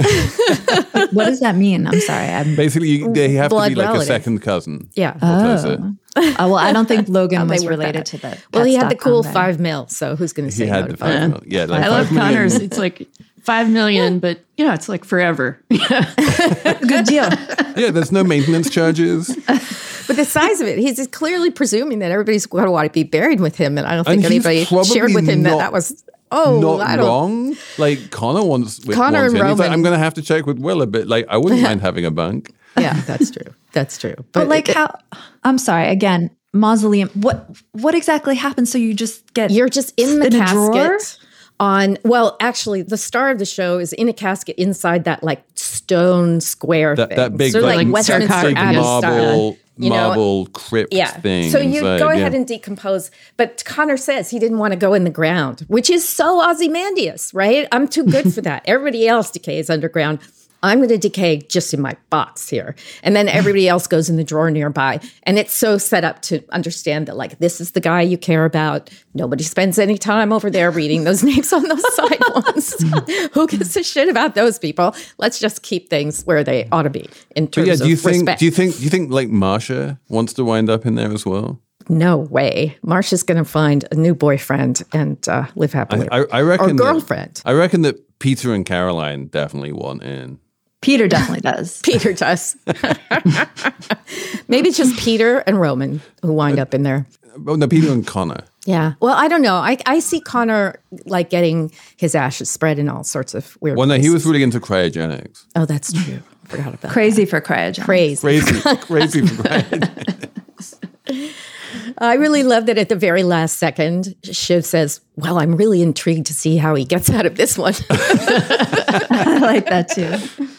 What does that mean? I'm sorry. I'm Basically, you, they have Blood to be like relative. a second cousin. Yeah. Oh. Uh, well, I don't think Logan They was were related bad. to the. Well, he had the pets dot com cool guy. five mil, so who's going to say He no had to the five five mil? mil. Yeah, like I love five million. Connor's. It's like five million, but you know, it's like forever. Good deal. Yeah, there's no maintenance charges. But the size of it, he's clearly presuming that everybody's going to want to be buried with him, and I don't think And he's anybody probably shared with him that not- that was. Oh, Not I don't. wrong. Like Connor wants. with- Connor wants and in. He's like, Roman. I'm going to have to check with Will a bit. Like, I wouldn't mind having a bunk. Yeah, that's true. That's true. But like it- how? I'm sorry. Again, mausoleum. What? What exactly happened? So you just get you're just in the in a drawer? casket. On well, actually, the star of the show is in a casket inside that like stone square That, thing. that big, so like, like like Westminster sarcophagus big Abbey marble, style. You know, marble crypt Yeah. thing. So you inside, go yeah. ahead and decompose. But Connor says he didn't want to go in the ground, which is so Ozymandias, right? I'm too good for that. Everybody else decays underground. I'm going to decay just in my box here. And then everybody else goes in the drawer nearby. And it's so set up to understand that, like, this is the guy you care about. Nobody spends any time over there reading those names on those side ones. Who gives a shit about those people? Let's just keep things where they ought to be in But terms yeah, do you of think? respect. Do you think? Do you think like Marsha wants to wind up in there as well? No way. Marsha's going to find a new boyfriend and uh, live happily. I, I reckon. Or that- girlfriend. I reckon that Peter and Caroline definitely want in. Peter definitely does. Peter does. Maybe it's just Peter and Roman who wind up in there. Oh no, Peter and Connor. Yeah. Well, I don't know. I, I see Connor like getting his ashes spread in all sorts of weird Well, no, he was places. really into cryogenics. Oh, that's true. I forgot about Crazy for cryogenics. that. Crazy. Crazy, crazy for cryogenics. I really love that at the very last second, Shiv says, well, I'm really intrigued to see how he gets out of this one. I like that too.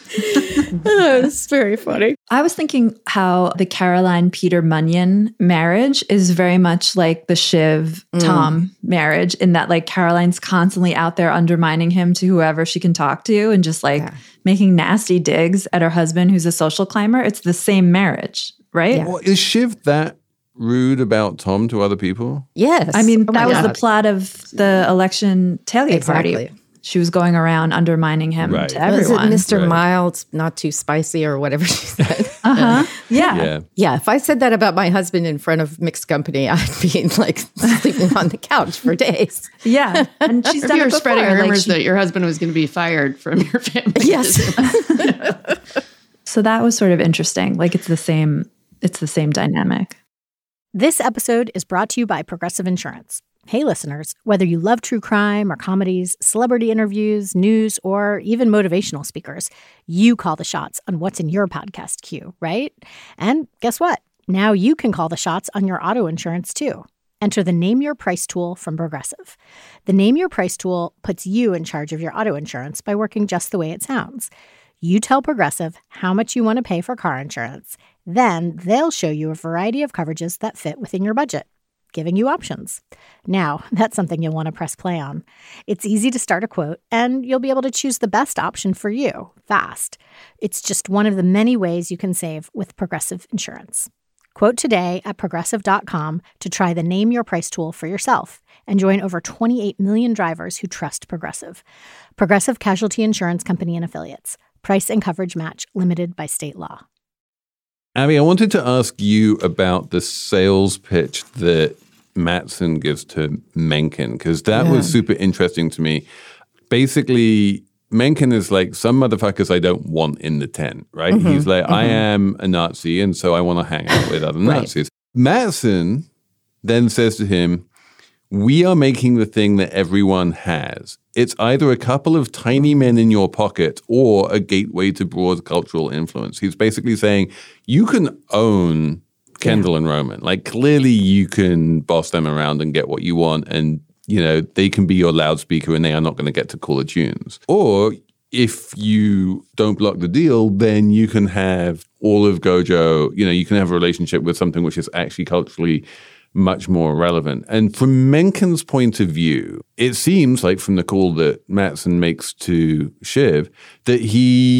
It's very funny. I was thinking how the Caroline Peter Munyon marriage is very much like the Shiv Tom marriage, in that like Caroline's constantly out there undermining him to whoever she can talk to and just like Yeah. making nasty digs at her husband who's a social climber. It's the same marriage, right? Yeah. Well, is Shiv that rude about Tom to other people? Yes. I mean, Oh my that was God. the plot of the election tailgate Exactly. party. She was going around undermining him Right. to Was it everyone. Mister Right. Mild, not too spicy or whatever she said? Uh-huh. Yeah. Yeah. Yeah, if I said that about my husband in front of mixed company, I'd be like sleeping on the couch for days. Yeah. And she's If done you it were before. spreading like rumors she- that your husband was going to be fired from your family. Yes. So that was sort of interesting. Like it's the same, it's the same dynamic. This episode is brought to you by Progressive Insurance. Hey, listeners, whether you love true crime or comedies, celebrity interviews, news, or even motivational speakers, you call the shots on what's in your podcast queue, right? And guess what? Now you can call the shots on your auto insurance too. Enter the Name Your Price tool from Progressive. The Name Your Price tool puts you in charge of your auto insurance by working just the way it sounds. You tell Progressive how much you want to pay for car insurance. Then they'll show you a variety of coverages that fit within your budget, giving you options. Now, that's something you'll want to press play on. It's easy to start a quote, and you'll be able to choose the best option for you fast. It's just one of the many ways you can save with Progressive Insurance. Quote today at progressive dot com to try the Name Your Price tool for yourself and join over twenty-eight million drivers who trust Progressive. Progressive Casualty Insurance Company and Affiliates. Price and coverage match limited by state law. Abby, I wanted to ask you about the sales pitch that Matsson gives to Mencken, because that Yeah. was super interesting to me. Basically, Mencken is like, some motherfuckers I don't want in the tent, right? Mm-hmm, He's like, I am a Nazi, and so I want to hang out with other Right. Nazis. Matsson then says to him, we are making the thing that everyone has. It's either a couple of tiny men in your pocket or a gateway to broad cultural influence. He's basically saying, you can own Kendall and Roman. Like, clearly you can boss them around and get what you want, and, you know, they can be your loudspeaker and they are not going to get to cooler tunes. Or if you don't block the deal, then you can have all of Gojo, you know, you can have a relationship with something which is actually culturally much more relevant. And from Mencken's point of view, it seems like from the call that Matsson makes to Shiv that he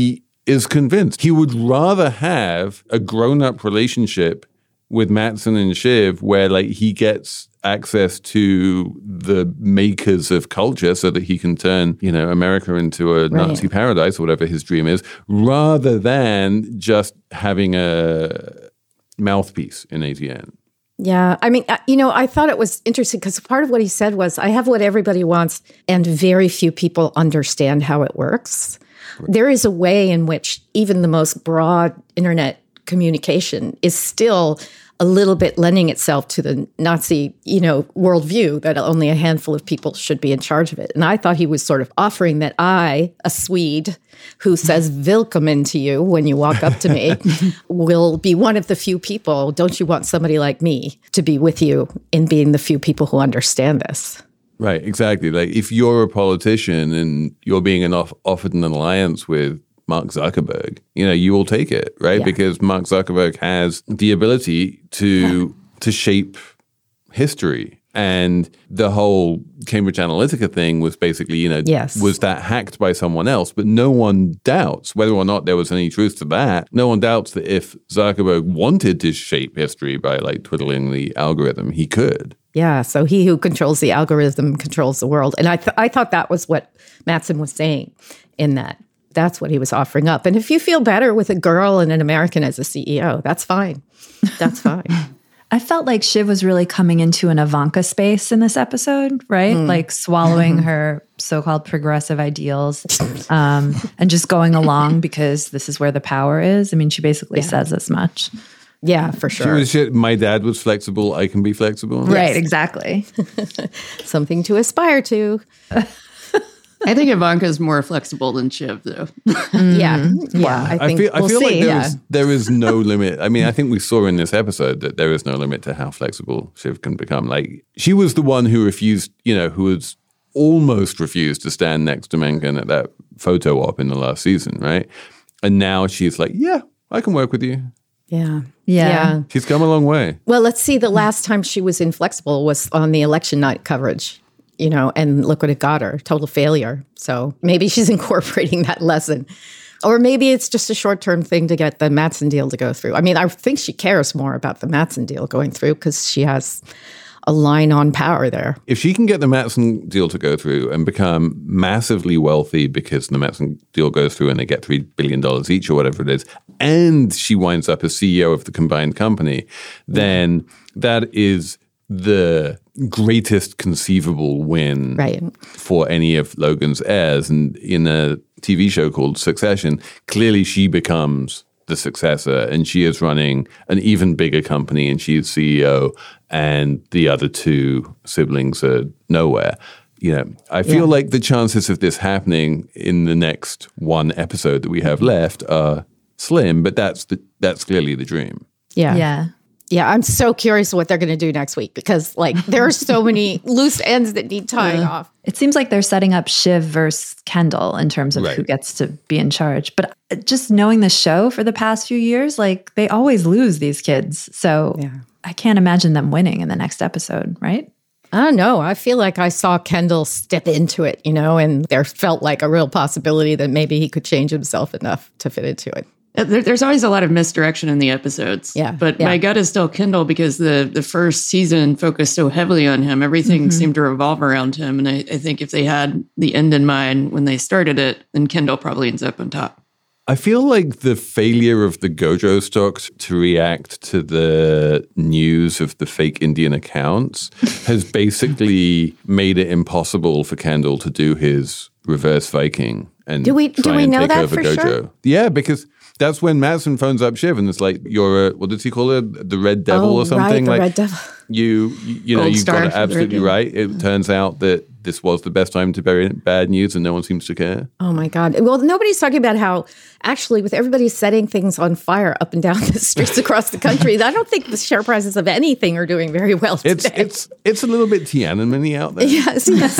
is convinced. He would rather have a grown-up relationship with Matsson and Shiv where like he gets access to the makers of culture so that he can turn, you know, America into a right. Nazi paradise or whatever his dream is, rather than just having a mouthpiece in A T N. Yeah. I mean, you know, I thought it was interesting because part of what he said was, I have what everybody wants and very few people understand how it works. Right. There is a way in which even the most broad internet communication is still a little bit lending itself to the Nazi, you know, worldview that only a handful of people should be in charge of it. And I thought he was sort of offering that I, a Swede who says "Willkommen" to you when you walk up to me, will be one of the few people. Don't you want somebody like me to be with you in being the few people who understand this? Right, exactly. Like if you're a politician and you're being off- offered an alliance with Mark Zuckerberg, you know, you will take it, right? Yeah. Because Mark Zuckerberg has the ability to to shape history. And the whole Cambridge Analytica thing was basically, you know, yes. was that hacked by someone else? But no one doubts whether or not there was any truth to that. No one doubts that if Zuckerberg wanted to shape history by like twiddling the algorithm, he could. Yeah, so he who controls the algorithm controls the world. And I th- I thought that was what Matsson was saying in that. That's what he was offering up. And if you feel better with a girl and an American as a C E O, that's fine. That's fine. I felt like Shiv was really coming into an Ivanka space in this episode, right? Mm. Like swallowing her so-called progressive ideals um, and just going along because this is where the power is. I mean, she basically yeah. says as much. Yeah, for sure. She was, she, my dad was flexible. I can be flexible. Right, yes. exactly. Something to aspire to. I think Ivanka's more flexible than Shiv, though. Mm-hmm. Yeah, yeah. I, think I feel, I we'll feel see, like there, yeah. is, there is no limit. I mean, I think we saw in this episode that there is no limit to how flexible Shiv can become. Like, she was the one who refused, you know, who was almost refused to stand next to Mencken at that photo op in the last season, right? And now she's like, yeah, I can work with you. Yeah. Yeah. yeah. She's come a long way. Well, let's see. The last time she was inflexible was on the election night coverage. You know, and look what it got her, total failure. So maybe she's incorporating that lesson. Or maybe it's just a short-term thing to get the Matsson deal to go through. I mean, I think she cares more about the Matsson deal going through because she has a line on power there. If she can get the Matsson deal to go through and become massively wealthy because the Matsson deal goes through and they get three billion dollars each or whatever it is, and she winds up as C E O of the combined company, then that is the greatest conceivable win right. for any of Logan's heirs. And in a T V show called Succession, clearly she becomes the successor and she is running an even bigger company and she is C E O and the other two siblings are nowhere. You know, I feel yeah. like the chances of this happening in the next one episode that we have left are slim, but that's the, that's clearly the dream. Yeah. Yeah. Yeah, I'm so curious what they're going to do next week because, like, there are so many loose ends that need tying uh, off. It seems like they're setting up Shiv versus Kendall in terms of right. who gets to be in charge. But just knowing the show for the past few years, like, they always lose these kids. So yeah. I can't imagine them winning in the next episode, right? I don't know. I feel like I saw Kendall step into it, you know, and there felt like a real possibility that maybe he could change himself enough to fit into it. There, there's always a lot of misdirection in the episodes. Yeah, but yeah. my gut is still Kendall because the, the first season focused so heavily on him. Everything mm-hmm. seemed to revolve around him. And I, I think if they had the end in mind when they started it, then Kendall probably ends up on top. I feel like the failure of the Gojo stocks to react to the news of the fake Indian accounts has basically made it impossible for Kendall to do his reverse Viking and do we, try do we and know take that over for Gojo. Sure? Yeah, because that's when Matsson phones up Shiv and it's like, you're a, what does he call it? The Red Devil oh, or something? Right, the like, Red Devil. You, you, you know, Gold you star got it absolutely right. It mm-hmm. turns out that this was the best time to bury bad news and no one seems to care. Oh my God. Well, nobody's talking about how actually with everybody setting things on fire up and down the streets across the country, I don't think the share prices of anything are doing very well today. It's, it's, it's a little bit Tiananmen-y out there. Yes, yes.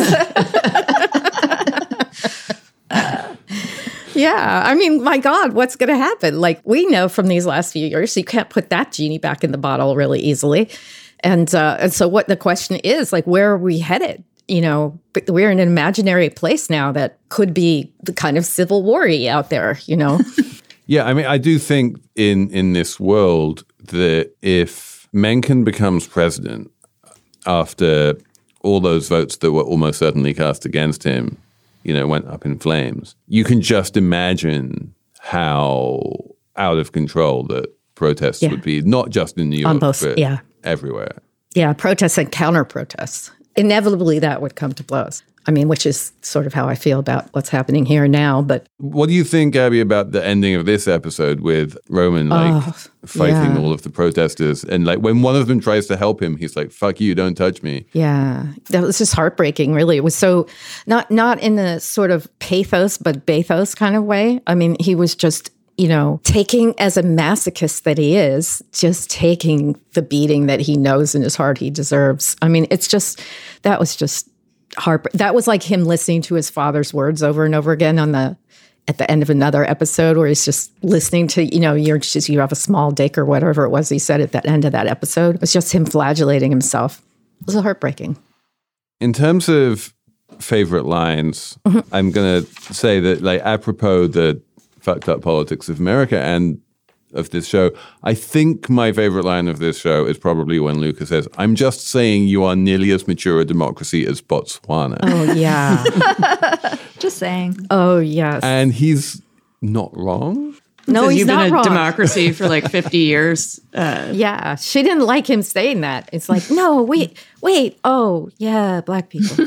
Yeah. I mean, my God, what's going to happen? Like, we know from these last few years, you can't put that genie back in the bottle really easily. And uh, and so what the question is, like, where are we headed? you know, but we're in an imaginary place now that could be the kind of civil war-y out there, you know? Yeah, I mean, I do think in, in this world that if Mencken becomes president after all those votes that were almost certainly cast against him, you know, went up in flames, you can just imagine how out of control that protests yeah. would be, not just in New York, both, but yeah. everywhere. Yeah, protests and counter-protests. Inevitably, that would come to blows. I mean, which is sort of how I feel about what's happening here now. But what do you think, Abby, about the ending of this episode with Roman like oh, fighting yeah. all of the protesters? And like when one of them tries to help him, he's like, fuck you, don't touch me. Yeah, that was just heartbreaking, really. It was so, not not in a sort of pathos, but bathos kind of way. I mean, he was just, you know, taking, as a masochist that he is, just taking the beating that he knows in his heart he deserves. I mean, it's just, that was just heart. That was like him listening to his father's words over and over again on the, at the end of another episode where he's just listening to, you know, you're just, you have a small dick or whatever it was he said at the end of that episode. It was just him flagellating himself. It was heartbreaking. In terms of favorite lines, mm-hmm. I'm going to say that, like, apropos the fucked up politics of America and of this show, I think my favorite line of this show is probably when Lucas says, I'm just saying you are nearly as mature a democracy as Botswana. Oh, yeah. Just saying. Oh, yes. And he's not wrong. No, he's you've not been a wrong. democracy for like fifty years. Uh, yeah. She didn't like him saying that. It's like, no, wait, wait. Oh, yeah, black people.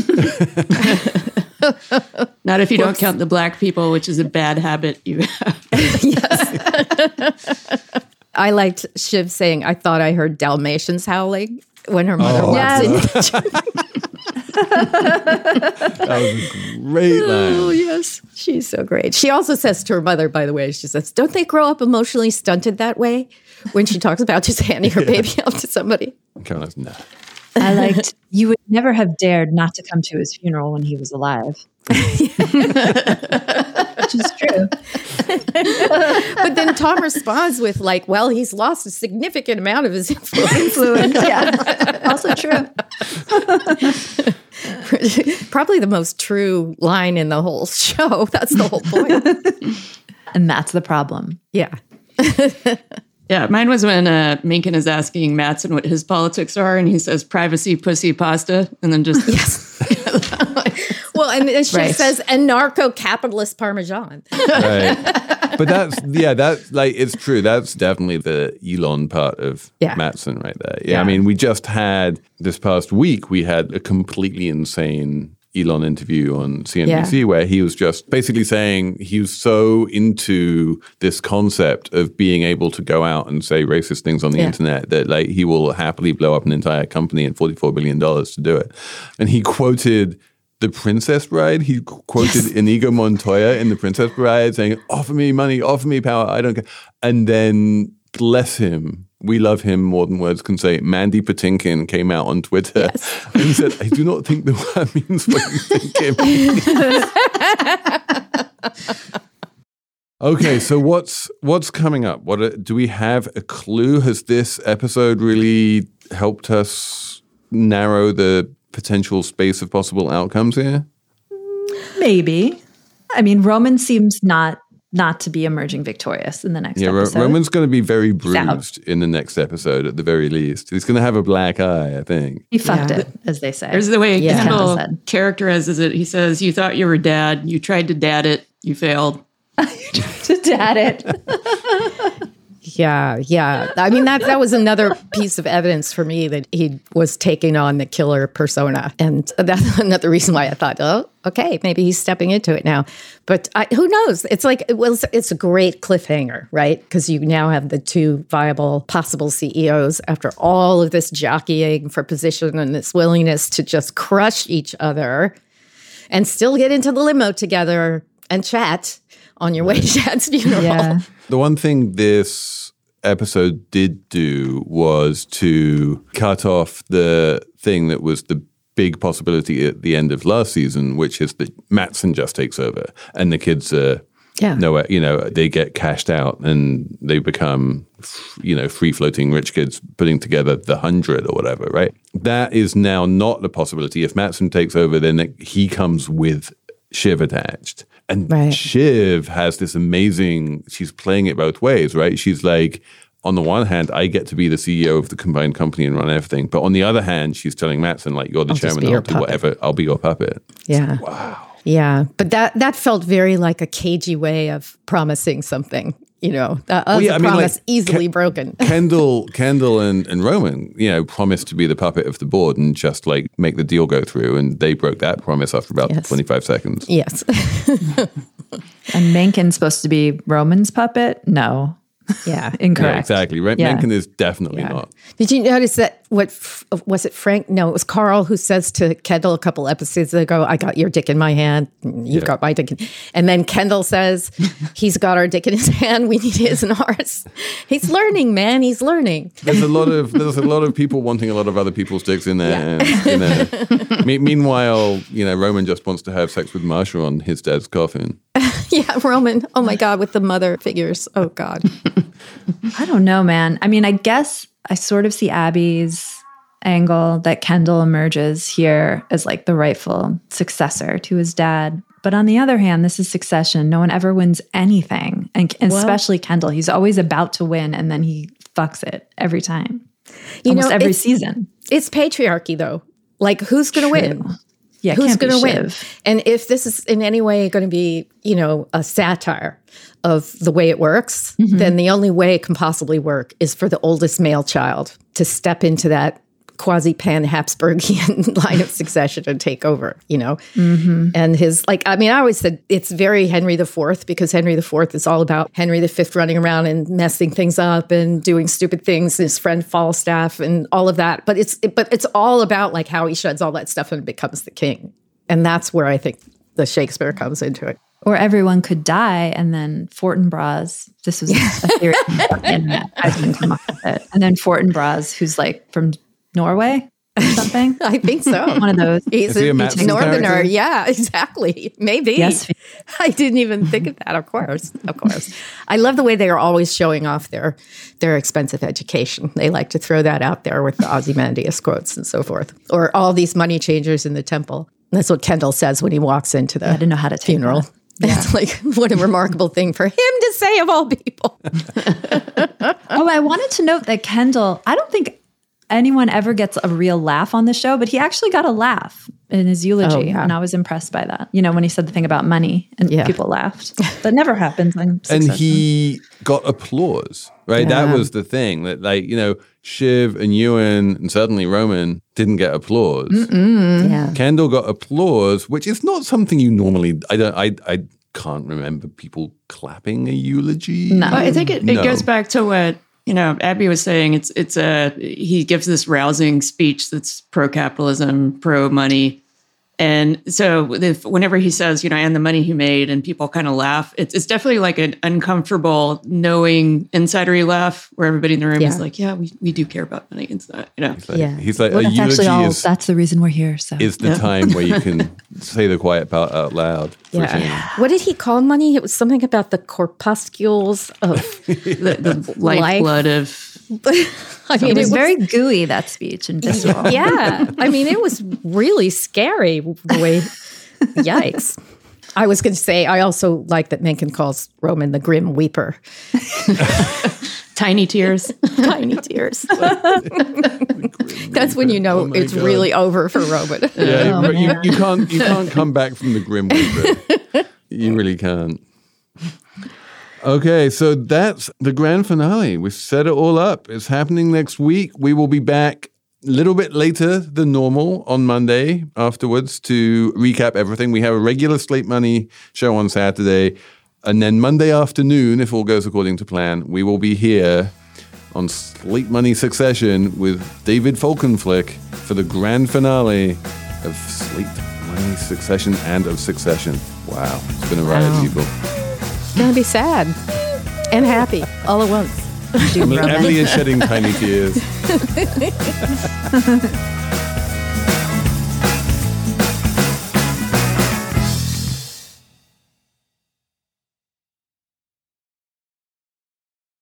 Not if you Whoops. don't count the black people, which is a bad habit you have. Yes. I liked Shiv saying, I thought I heard Dalmatians howling when her mother oh, walks in. That was a great line. Oh, yes. She's so great. She also says to her mother, by the way, she says, don't they grow up emotionally stunted that way? When she talks about just handing her yeah. baby up to somebody. Carolina's no. I liked, you would never have dared not to come to his funeral when he was alive. Which is true. But then Tom responds with like, well, he's lost a significant amount of his influence. influence. Yeah, also true. Probably the most true line in the whole show. That's the whole point. And that's the problem. Yeah. Yeah, mine was when uh, Mencken is asking Matsson what his politics are, and he says privacy, pussy, pasta, and then just... Yes. Well, and then she right. says anarcho-capitalist Parmesan. Right. But that's, yeah, that's like, it's true. That's definitely the Elon part of yeah. Matsson right there. Yeah, yeah, I mean, we just had, this past week, we had a completely insane Elon interview on C N B C yeah. where he was just basically saying he was so into this concept of being able to go out and say racist things on the yeah. internet that like he will happily blow up an entire company and forty-four billion dollars to do it. And he quoted The Princess Bride. He quoted yes. Inigo Montoya in The Princess Bride saying, offer me money, offer me power, I don't care. And then, bless him, we love him more than words can say, Mandy Patinkin came out on Twitter yes. and said, I do not think the word means what you think it means. Okay, so what's what's coming up? What are, do we have a clue? Has this episode really helped us narrow the potential space of possible outcomes here? Maybe. I mean, Roman seems not not to be emerging victorious in the next yeah, episode. Yeah, Roman's going to be very bruised in the next episode at the very least. He's going to have a black eye, I think. He fucked yeah. it, as they say. There's the way yeah. Kendall characterizes it. He says, you thought you were dad. You tried to dad it. You failed. You tried to dad it. Yeah, yeah. I mean, that that was another piece of evidence for me that he was taking on the killer persona. And that's another reason why I thought, oh, okay, maybe he's stepping into it now. But I, who knows? It's like, well, it's, it's a great cliffhanger, right? Because you now have the two viable possible C E Os after all of this jockeying for position and this willingness to just crush each other and still get into the limo together and chat on your way to Chad's funeral. Yeah. The one thing this episode did do was to cut off the thing that was the big possibility at the end of last season, which is that Matsson just takes over and the kids are Yeah. nowhere, you know, they get cashed out and they become, you know, free floating rich kids putting together the hundred or whatever, right? That is now not a possibility. If Matsson takes over, then he comes with Shiv attached. And right. Shiv has this amazing, she's playing it both ways, right? She's like, on the one hand, I get to be the C E O of the combined company and run everything. But on the other hand, she's telling Matsson, like, you're the I'll chairman, I'll do puppet. whatever, I'll be your puppet. Yeah. Like, wow. Yeah. But that, that felt very like a cagey way of promising something. You know, that was Well, yeah, a I mean, promise like, easily Ke- broken. Kendall, Kendall and, and Roman, you know, promised to be the puppet of the board and just like make the deal go through. And they broke that promise after about Yes. twenty-five seconds. Yes. And Menken's supposed to be Roman's puppet? No. Yeah. Incorrect. Yeah, exactly. Ren- Yeah. Mencken is definitely Yeah. not. Did you notice that what f- was it Frank? No, it was Carl who says to Kendall a couple episodes ago, I got your dick in my hand. You've Yeah. got my dick in. And then Kendall says, he's got our dick in his hand. We need his and ours. He's learning, man. He's learning. There's a lot of there's a lot of people wanting a lot of other people's dicks in there. Yeah. And, you know, me- meanwhile, you know, Roman just wants to have sex with Marsha on his dad's coffin. Yeah, Roman. Oh my God, with the mother figures. Oh God. I don't know, man. I mean, I guess I sort of see Abby's angle that Kendall emerges here as like the rightful successor to his dad. But on the other hand, this is Succession. No one ever wins anything. And, and Well- especially Kendall. He's always about to win and then he fucks it every time. You Almost know, every it's- season. It's patriarchy, though. Like, who's going to win? Yeah, Who's can't be going to win? Shiv. And if this is in any way going to be, you know, a satire of the way it works, Mm-hmm. then the only way it can possibly work is for the oldest male child to step into that quasi-pan-Habsburgian line of succession and take over, you know? Mm-hmm. And his, like, I mean, I always said it's very Henry the Fourth because Henry the Fourth is all about Henry the Fifth running around and messing things up and doing stupid things, and his friend Falstaff and all of that. But it's, but it's all about like how he sheds all that stuff and becomes the king. And that's where I think the Shakespeare comes into it. Or everyone could die, and then Fortinbras, this was a theory on the internet, I didn't come up with it. And then Fortinbras, who's like from Norway or something. I think so. One of those. He's Is he a a Matsson northerner. character? Yeah, exactly. Maybe. Yes. I didn't even think of that. Of course. Of course. I love the way they are always showing off their their expensive education. They like to throw that out there with the Ozymandias quotes and so forth. Or all these money changers in the temple. That's what Kendall says when he walks into the I didn't know how to take funeral. that. It's like, what a remarkable thing for him to say of all people. Oh, I wanted to note that Kendall, I don't think anyone ever gets a real laugh on the show, but he actually got a laugh in his eulogy. Oh, yeah. And I was impressed by that. You know, when he said the thing about money and Yeah. people laughed. That never happens on And Succession. he got applause, right? Yeah. That was the thing that, like, you know, Shiv and Ewan and certainly Roman didn't get applause. Yeah. Kendall got applause, which is not something you normally. I don't. I. I can't remember people clapping a eulogy. No. Well, I think it, it No. goes back to what, you know, Abby was saying. It's it's a he gives this rousing speech that's pro capitalism, pro money, and so if, whenever he says, you know, and the money he made, and people kind of laugh, it's it's definitely like an uncomfortable, knowing insidery laugh where everybody in the room Yeah. is like, yeah, we, we do care about money. It's not, you know. He's like, Yeah. he's like Well, a that's eulogy actually all. is, That's the reason we're here. So is the time where you can say the quiet part out loud. For a change. Yeah. What did he call money? It was something about the corpuscles of The, the lifeblood of I it mean, was it was very gooey, that speech, and visceral. yeah. I mean, it was really scary the way. Yikes! I was going to say I also like that Mencken calls Roman the Grim Weeper. tiny tears. Tiny tears. That's when you know Oh my it's God. really over for Roman. Yeah, Oh, but you, man. you can't you can't come back from the Grim Reaper. You really can't. Okay, so that's the grand finale. We've set it all up. It's happening next week. We will be back a little bit later than normal on Monday afterwards to recap everything. We have a regular Slate Money show on Saturday. And then Monday afternoon, if all goes according to plan, we will be here on Slate Money Succession with David Folkenflick for the grand finale of Slate Money Succession and of Succession. Wow, it's been a ride, Wow. people. It's going to be sad and happy all at once. Emily, Emily is shedding tiny tears.